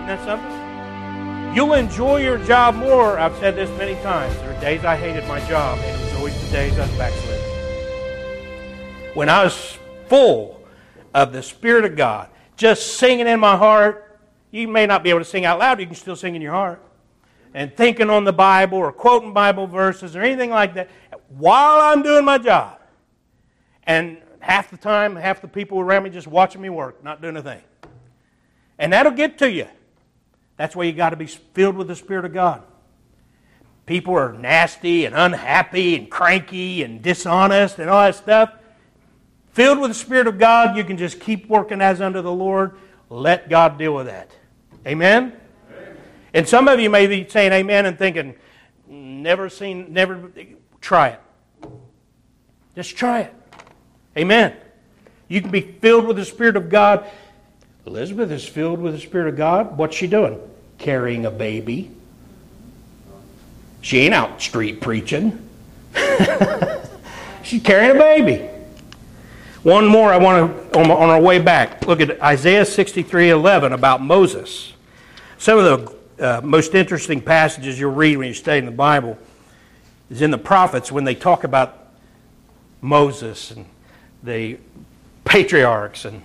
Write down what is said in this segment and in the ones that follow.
that something? You'll enjoy your job more. I've said this many times. There are days I hated my job, and it was always the days I was backslidden. When I was full of the Spirit of God, just singing in my heart. You may not be able to sing out loud, you can still sing in your heart. And thinking on the Bible or quoting Bible verses or anything like that while I'm doing my job. And half the time, half the people around me just watching me work, not doing a thing. And that'll get to you. That's why you got to be filled with the Spirit of God. People are nasty and unhappy and cranky and dishonest and all that stuff. Filled with the Spirit of God, you can just keep working as unto the Lord. Let God deal with that. Amen? Amen? And some of you may be saying amen and thinking, never try it. Just try it. Amen. You can be filled with the Spirit of God. Elizabeth is filled with the Spirit of God. What's she doing? Carrying a baby. She ain't out street preaching. She's carrying a baby. One more I want to, on our way back, look at Isaiah 63:11 about Moses. Some of the most interesting passages you'll read when you study the Bible is in the prophets when they talk about Moses and the patriarchs, and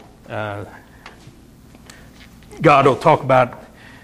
God will talk about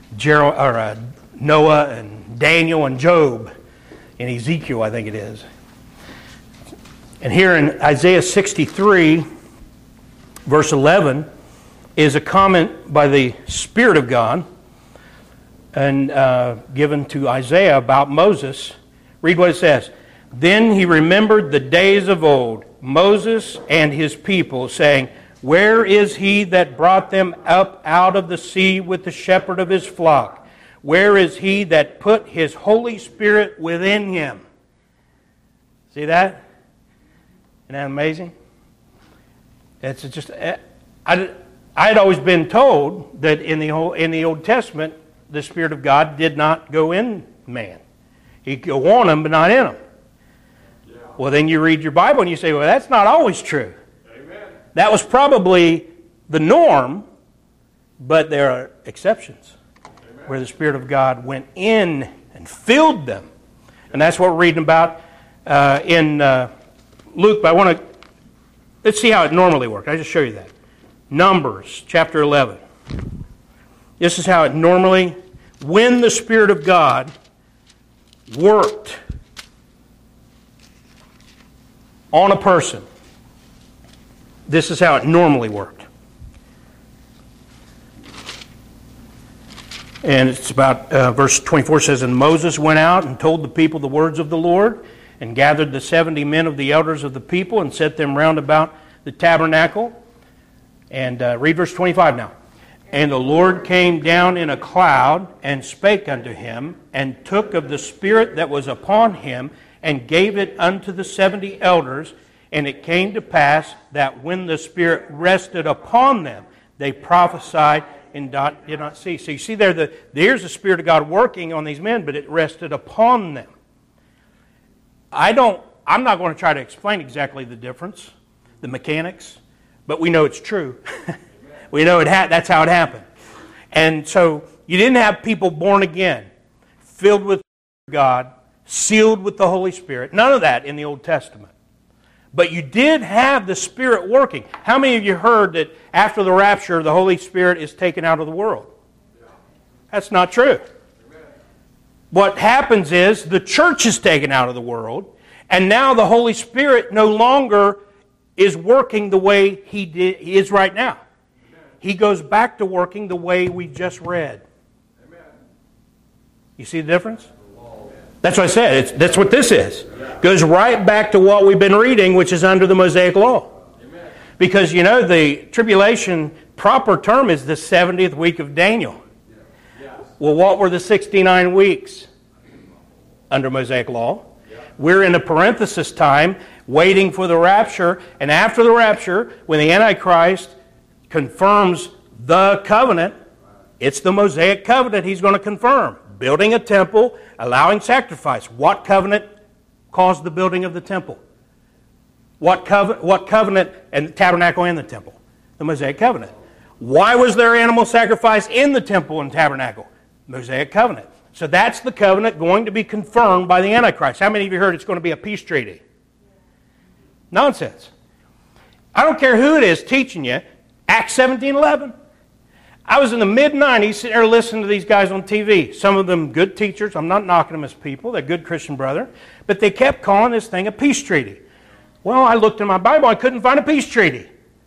Noah and Daniel and Job and Ezekiel, I think it is. And here in Isaiah 63, verse 11, is a comment by the Spirit of God and given to Isaiah about Moses. Read what it says. Then he remembered the days of old, Moses and his people, saying, where is he that brought them up out of the sea with the shepherd of his flock? Where is he that put his Holy Spirit within him? See that? Isn't that amazing? It's just I had always been told that in the Old Testament the Spirit of God did not go in man. He could go on him, but not in him. Yeah. Well, then you read your Bible and you say, well, that's not always true. Amen. That was probably the norm, but there are exceptions. Amen. Where the Spirit of God went in and filled them. And that's what we're reading about in Luke, but let's see how it normally worked. I'll just show you that. Numbers, chapter 11. This is how it normally, when the Spirit of God worked on a person, this is how it normally worked. And it's about, verse 24 says, and Moses went out and told the people the words of the Lord, and gathered the 70 men of the elders of the people and set them round about the tabernacle. And read verse 25 now. And the Lord came down in a cloud and spake unto him, and took of the Spirit that was upon him, and gave it unto the 70 elders. And it came to pass that when the Spirit rested upon them, they prophesied and did not cease. So you see there's the Spirit of God working on these men, but it rested upon them. I'm not going to try to explain exactly the difference, the mechanics, but we know it's true. We know that's how it happened. And so you didn't have people born again, filled with God, sealed with the Holy Spirit. None of that in the Old Testament. But you did have the Spirit working. How many of you heard that after the rapture, the Holy Spirit is taken out of the world? That's not true. What happens is the church is taken out of the world, and now the Holy Spirit no longer is working the way He is right now. Amen. He goes back to working the way we just read. Amen. You see the difference? That's what I said. That's what this is. Goes right back to what we've been reading, which is under the Mosaic Law. Amen. Because, the tribulation proper term is the 70th week of Daniel. Well, what were the 69 weeks under Mosaic Law? We're in a parenthesis time, waiting for the rapture. And after the rapture, when the Antichrist confirms the covenant, it's the Mosaic covenant he's going to confirm. Building a temple, allowing sacrifice. What covenant caused the building of the temple? What covenant and the tabernacle and the temple? The Mosaic covenant. Why was there animal sacrifice in the temple and tabernacle? Mosaic covenant. So that's the covenant going to be confirmed by the Antichrist. How many of you heard it's going to be a peace treaty? Nonsense. I don't care who it is teaching you. Acts 17:11. I was in the mid-90s sitting there listening to these guys on TV. Some of them good teachers. I'm not knocking them as people. They're good Christian brother. But they kept calling this thing a peace treaty. Well, I looked in my Bible. I couldn't find a peace treaty.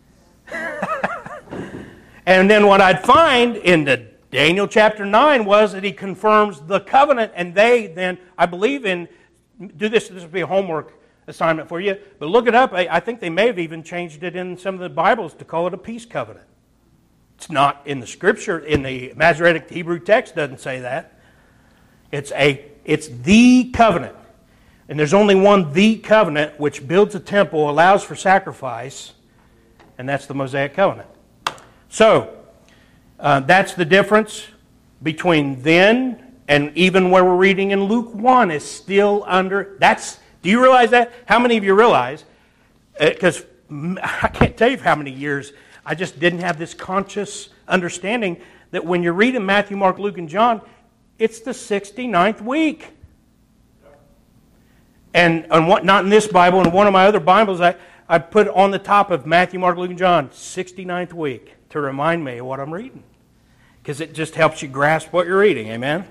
And then what I'd find in the Daniel chapter 9 was that he confirms the covenant. And they then, I believe in, this will be a homework assignment for you. But look it up. I think they may have even changed it in some of the Bibles to call it a peace covenant. It's not in the Scripture. In the Masoretic Hebrew text doesn't say that. It's the covenant. And there's only one, the covenant, which builds a temple, allows for sacrifice, and that's the Mosaic covenant. So, that's the difference between then and even where we're reading in Luke 1 is still under... Do you realize that? How many of you realize? Because I can't tell you for how many years I just didn't have this conscious understanding that when you're reading Matthew, Mark, Luke, and John, it's the 69th week. And not in this Bible, in one of my other Bibles, I put on the top of Matthew, Mark, Luke, and John, 69th week, to remind me of what I'm reading. Because it just helps you grasp what you're reading, amen?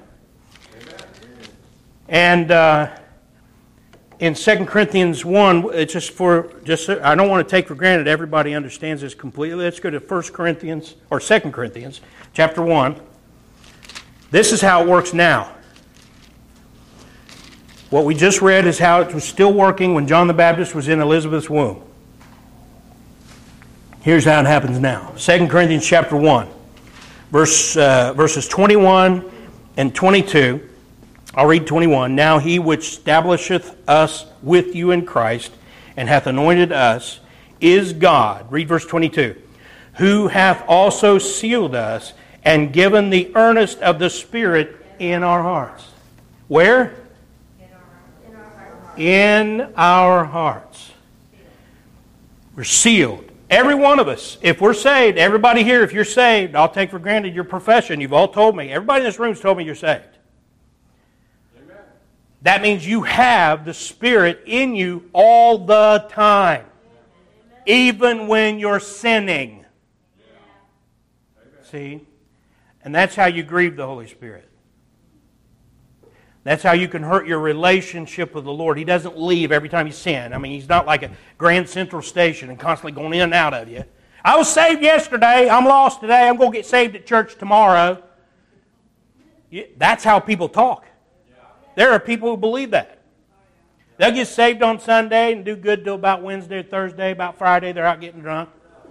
And in 2 Corinthians 1, it's I don't want to take for granted everybody understands this completely. Let's go to 1 Corinthians, or 2 Corinthians, chapter 1. This is how it works now. What we just read is how it was still working when John the Baptist was in Elizabeth's womb. Here's how it happens now. 2 Corinthians chapter 1, verses 21 and 22. I'll read 21. Now he which establisheth us with you in Christ, and hath anointed us, is God. Read verse 22. Who hath also sealed us, and given the earnest of the Spirit in our hearts. Where? In our hearts. We're sealed. Every one of us, if we're saved, everybody here, if you're saved, I'll take for granted your profession. You've all told me. Everybody in this room has told me you're saved. That means you have the Spirit in you all the time. Even when you're sinning. See? And that's how you grieve the Holy Spirit. That's how you can hurt your relationship with the Lord. He doesn't leave every time you sin. I mean, He's not like a Grand Central Station and constantly going in and out of you. I was saved yesterday. I'm lost today. I'm going to get saved at church tomorrow. That's how people talk. There are people who believe that. They'll get saved on Sunday and do good till about Wednesday or Thursday. About Friday, they're out getting drunk.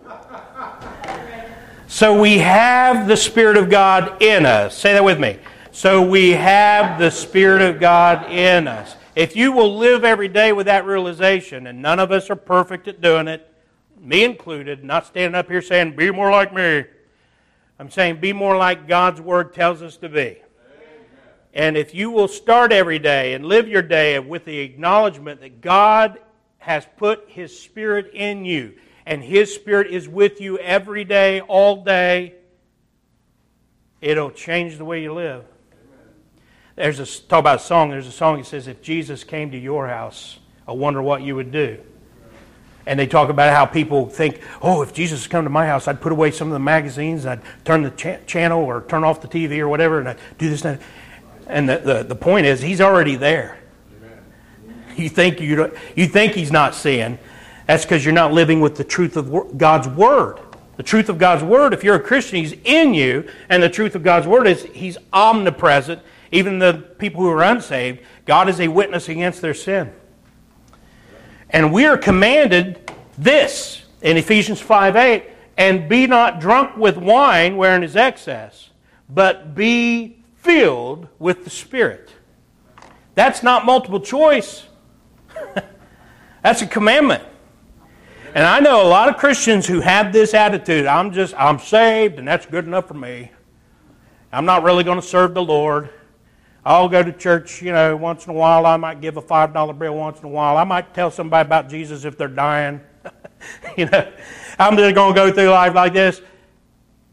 So we have the Spirit of God in us. Say that with me. So we have the Spirit of God in us. If you will live every day with that realization, and none of us are perfect at doing it, me included, not standing up here saying, be more like me. I'm saying be more like God's Word tells us to be. And if you will start every day and live your day with the acknowledgement that God has put His Spirit in you, and His Spirit is with you every day, all day, it'll change the way you live. Talk about a song. There's a song that says, if Jesus came to your house, I wonder what you would do. And they talk about how people think, oh, if Jesus come to my house, I'd put away some of the magazines, I'd turn the channel or turn off the TV or whatever, and I'd do this and that. And the point is, He's already there. You think He's not seeing. That's because you're not living with the truth of God's Word. The truth of God's Word, if you're a Christian, He's in you. And the truth of God's Word is He's omnipresent. Even the people who are unsaved, God is a witness against their sin. And we are commanded this in Ephesians 5:8, and be not drunk with wine wherein is excess, but be filled with the Spirit. That's not multiple choice. That's a commandment. And I know a lot of Christians who have this attitude. I'm saved and that's good enough for me. I'm not really going to serve the Lord. I'll go to church, once in a while. I might give a $5 bill once in a while. I might tell somebody about Jesus if they're dying. I'm just going to go through life like this.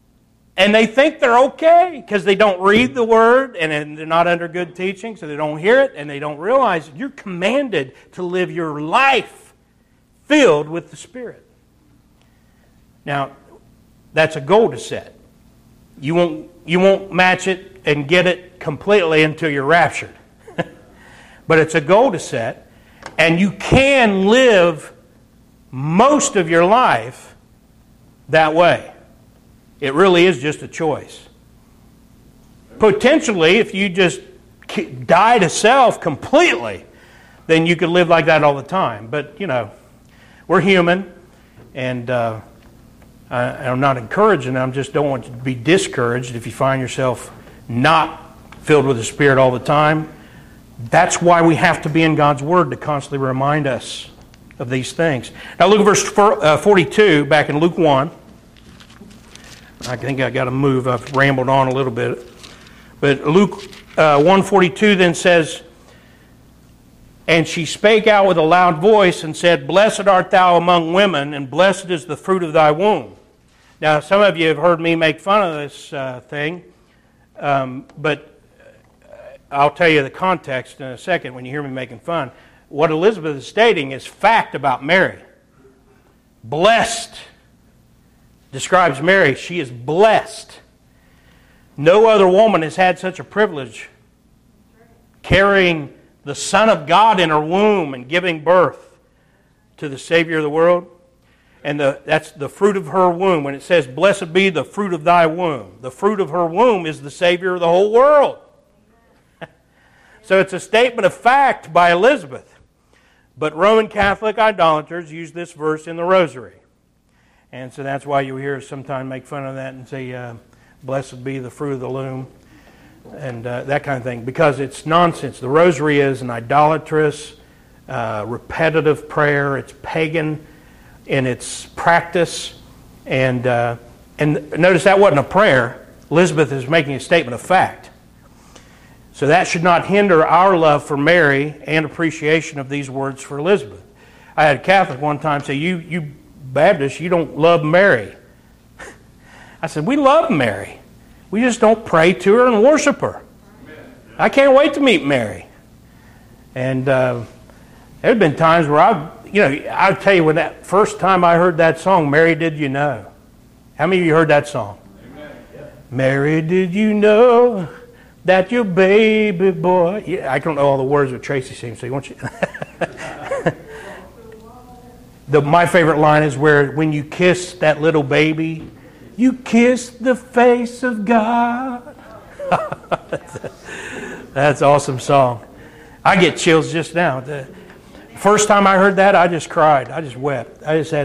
And they think they're okay because they don't read the Word and they're not under good teaching, so they don't hear it and they don't realize you're commanded to live your life filled with the Spirit. Now, that's a goal to set. You won't match it and get it completely until you're raptured. But it's a goal to set, and you can live most of your life that way. It really is just a choice. Potentially, if you just die to self completely, then you could live like that all the time. But, we're human, and I'm not encouraging, I just don't want you to be discouraged if you find yourself not filled with the Spirit all the time. That's why we have to be in God's Word to constantly remind us of these things. Now look at verse 42 back in Luke 1. I think I got to move. I've rambled on a little bit. But Luke 1:42 then says, "And she spake out with a loud voice and said, Blessed art thou among women, and blessed is the fruit of thy womb." Now, some of you have heard me make fun of this thing, but I'll tell you the context in a second when you hear me making fun. What Elizabeth is stating is fact about Mary. Blessed describes Mary. She is blessed. No other woman has had such a privilege, carrying the Son of God in her womb and giving birth to the Savior of the world. And that's the fruit of her womb. When it says, blessed be the fruit of thy womb, the fruit of her womb is the Savior of the whole world. So it's a statement of fact by Elizabeth. But Roman Catholic idolaters use this verse in the rosary. And so that's why you hear us sometimes make fun of that and say, blessed be the fruit of the loom, and that kind of thing, because it's nonsense. The rosary is an idolatrous, repetitive prayer. It's pagan in its practice. And notice that wasn't a prayer. Elizabeth is making a statement of fact. So that should not hinder our love for Mary and appreciation of these words for Elizabeth. I had a Catholic one time say, you Baptists, you don't love Mary. I said, we love Mary. We just don't pray to her and worship her. I can't wait to meet Mary. And there have been times where I'll tell you, when that first time I heard that song, Mary, Did You Know? How many of you heard that song? Amen. Mary, did you know that your baby boy... Yeah, I don't know all the words that Tracy sings, so you want you... My favorite line is where when you kiss that little baby, you kiss the face of God. That's an awesome song. I get chills just now. The first time I heard that, I just cried. I just wept.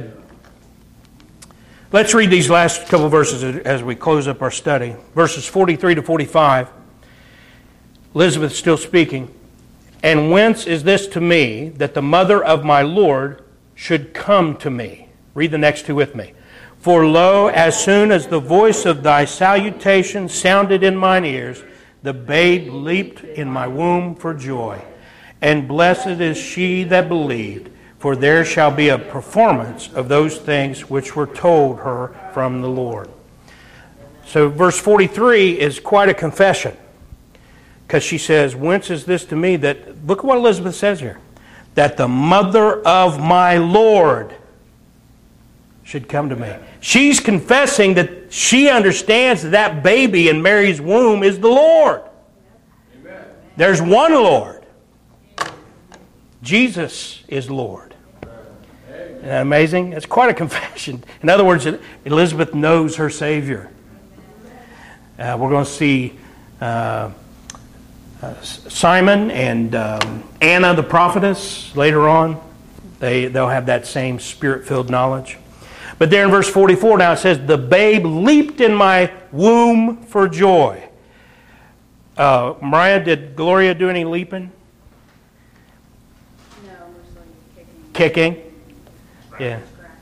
Let's read these last couple verses as we close up our study. Verses 43 to 45. Elizabeth still speaking. "And whence is this to me that the mother of my Lord should come to me?" Read the next two with me. "For lo, as soon as the voice of thy salutation sounded in mine ears, the babe leaped in my womb for joy. And blessed is she that believed, for there shall be a performance of those things which were told her from the Lord." So verse 43 is quite a confession, because she says, whence is this to me that... Look at what Elizabeth says here. That the mother of my Lord should come to me. She's confessing that she understands that baby in Mary's womb is the Lord. Amen. There's one Lord. Jesus is Lord. Isn't that amazing? It's quite a confession. In other words, Elizabeth knows her Savior. We're going to see Simon and Anna the prophetess later on. They'll have that same Spirit-filled knowledge. But there in verse 44 now it says, the babe leaped in my womb for joy. Mariah, did Gloria do any leaping? No, mostly kicking. Kicking? Yeah.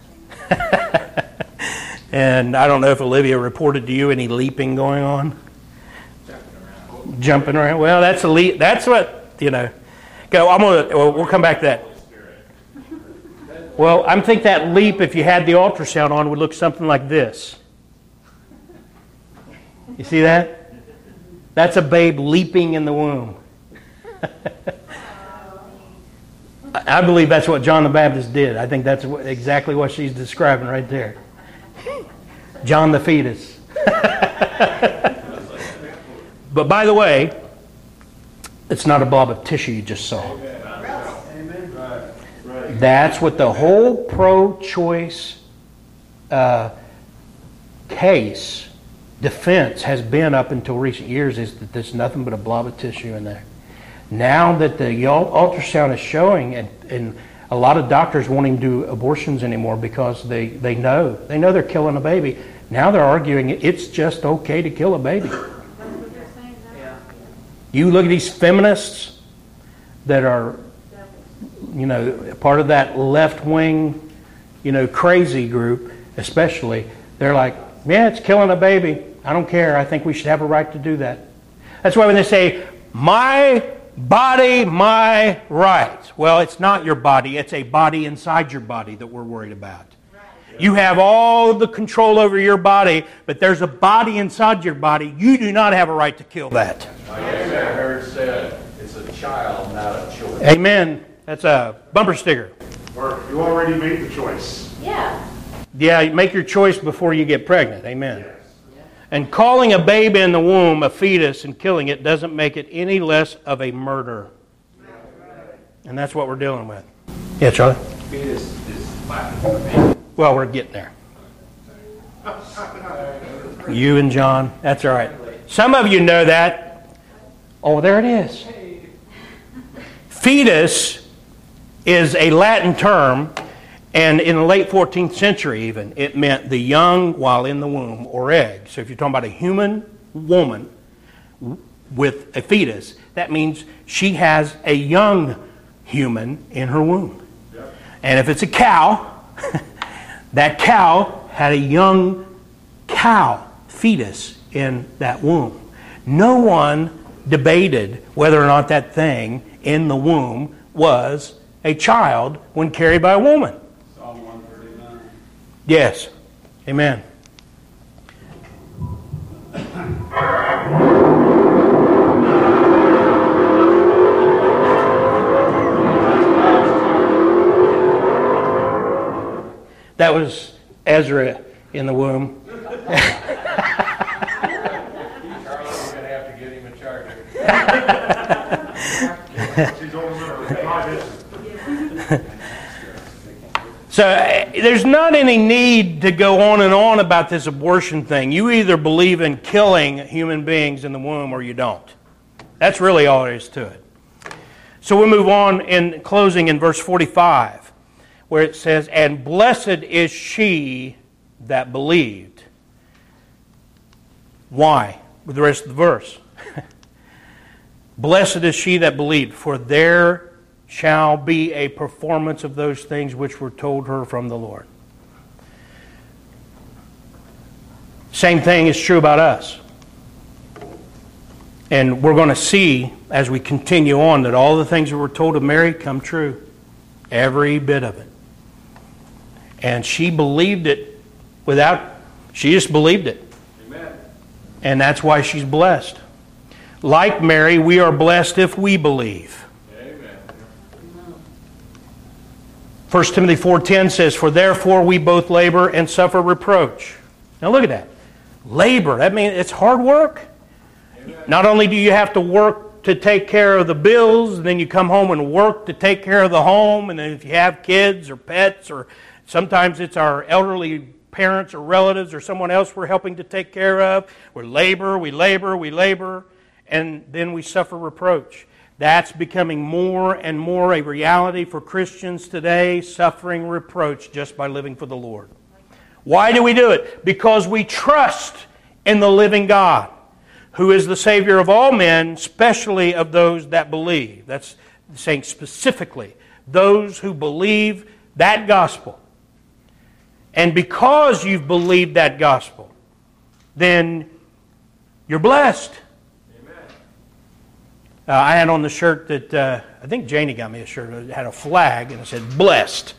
And I don't know if Olivia reported to you any leaping going on. Jumping around. Well, that's a leap. That's what, we'll come back to that. Well, I think that leap, if you had the ultrasound on, would look something like this. You see that? That's a babe leaping in the womb. I believe that's what John the Baptist did. I think that's exactly what she's describing right there. John the fetus. But by the way, it's not a blob of tissue you just saw. That's what the whole pro-choice case, defense has been up until recent years, is that there's nothing but a blob of tissue in there. Now that the ultrasound is showing, and a lot of doctors won't even do abortions anymore because they know they're killing a baby. Now they're arguing it's just okay to kill a baby. You look at these feminists that are, part of that left-wing, crazy group, especially. They're like, yeah, it's killing a baby. I don't care. I think we should have a right to do that. That's why when they say, my body, my rights. Well, it's not your body. It's a body inside your body that we're worried about. You have all the control over your body, but there's a body inside your body. You do not have a right to kill that. I heard said it's a child, not a choice. Amen. That's a bumper sticker. Or you already made the choice. Yeah. Yeah, make your choice before you get pregnant. Amen. And calling a baby in the womb a fetus and killing it doesn't make it any less of a murder. And that's what we're dealing with. Yeah, Charlie? Fetus is Latin. Well, we're getting there. You and John, that's all right. Some of you know that. Oh, there it is. Fetus is a Latin term, and in the late 14th century even, it meant the young while in the womb or egg. So if you're talking about a human woman with a fetus, that means she has a young human in her womb. And if it's a cow, that cow had a young cow fetus in that womb. No one debated whether or not that thing in the womb was a child when carried by a woman. Psalm 139. Yes. Amen. That was Ezra in the womb. Charlie, we're going to have to get him a charger. She's over. So there's not any need to go on and on about this abortion thing. You either believe in killing human beings in the womb or you don't. That's really all there is to it. So we'll move on in closing in verse 45, where it says, "And blessed is she that believed." Why? With the rest of the verse. "Blessed is she that believed, for there shall be a performance of those things which were told her from the Lord." Same thing is true about us. And we're going to see as we continue on that all the things that were told of Mary come true. Every bit of it. And she believed it she just believed it. Amen. And that's why she's blessed. Like Mary, we are blessed if we believe. Amen. 1 Timothy 4:10 says, "For therefore we both labor and suffer reproach." Now look at that. Labor. That means it's hard work. Amen. Not only do you have to work to take care of the bills, and then you come home and work to take care of the home, and then if you have kids or pets, or sometimes it's our elderly parents or relatives or someone else we're helping to take care of, we labor, and then we suffer reproach. That's becoming more and more a reality for Christians today, suffering reproach just by living for the Lord. Why do we do it? Because we trust in the living God, who is the Savior of all men, especially of those that believe. That's saying specifically, those who believe that gospel. And because you've believed that gospel, then you're blessed. I had on the shirt that, I think Janie got me a shirt. It had a flag and it said, "Blessed."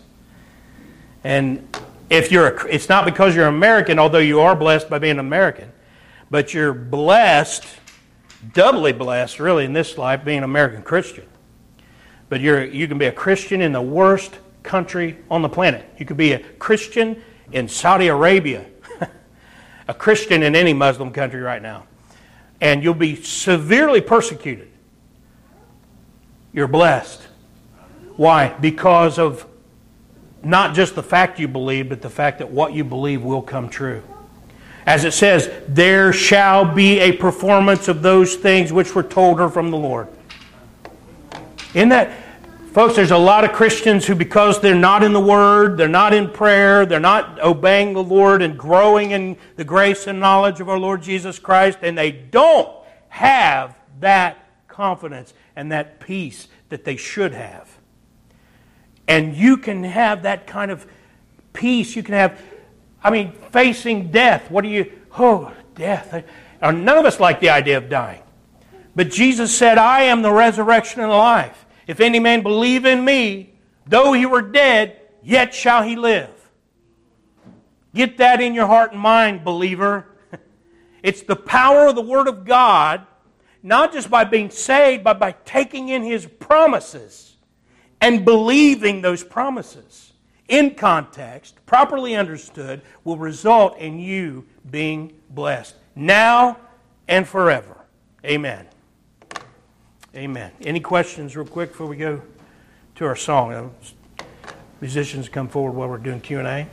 And it's not because you're American, although you are blessed by being American, But you're blessed, doubly blessed, really, in this life, being an American Christian. But you can be a Christian in the worst country on the planet. You could be a Christian in Saudi Arabia, a Christian in any Muslim country right now, and you'll be severely persecuted. You're blessed. Why? Because of not just the fact you believe, but the fact that what you believe will come true. As it says, there shall be a performance of those things which were told her from the Lord. Isn't that... Folks, there's a lot of Christians who, because they're not in the Word, they're not in prayer, they're not obeying the Lord and growing in the grace and knowledge of our Lord Jesus Christ, and they don't have that confidence and that peace that they should have. And you can have that kind of peace. You can have, facing death. Death. None of us like the idea of dying. But Jesus said, I am the resurrection and the life. If any man believe in me, though he were dead, yet shall he live. Get that in your heart and mind, believer. It's the power of the Word of God, not just by being saved, but by taking in His promises and believing those promises. In context, properly understood, will result in you being blessed now and forever. Amen. Amen. Any questions real quick before we go to our song? Musicians come forward while we're doing Q&A.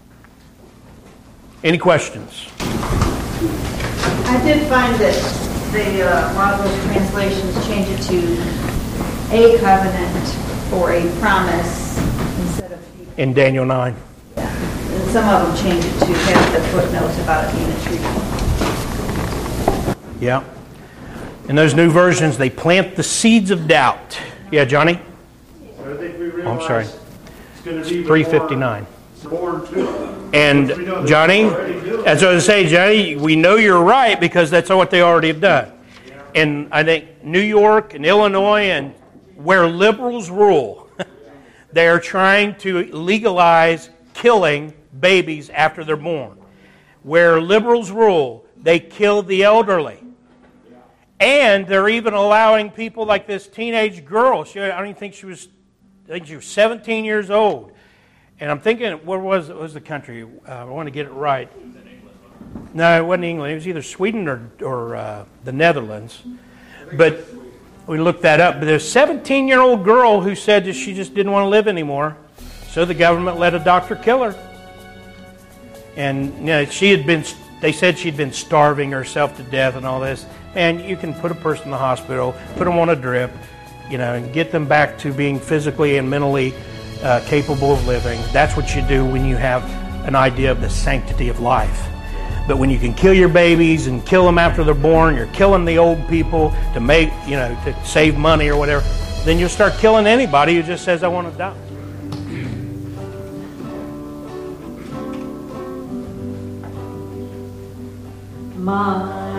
Any questions? I did find that a lot of those translations change it to a covenant or a promise instead of... In Daniel 9. Yeah. And some of them change it to have the footnotes about it being a treaty. Yeah. In those new versions, they plant the seeds of doubt. Yeah, Johnny? I think we realize I'm sorry. It's going to be 359. more too. And Johnny, as I was saying, Johnny, we know you're right because that's what they already have done. And I think New York and Illinois and where liberals rule, they are trying to legalize killing babies after they're born. Where liberals rule, they kill the elderly. And they're even allowing people like this teenage girl. I think she was 17 years old. And I'm thinking, where was the country? I want to get it right. No, it wasn't England. It was either Sweden or the Netherlands. But we looked that up. But there's a 17-year-old girl who said that she just didn't want to live anymore. So the government let a doctor kill her. And they said she'd been starving herself to death and all this. And you can put a person in the hospital, put them on a drip, and get them back to being physically and mentally capable of living. That's what you do when you have an idea of the sanctity of life. But when you can kill your babies and kill them after they're born, you're killing the old people to make, to save money or whatever, then you'll start killing anybody who just says, I want to die. My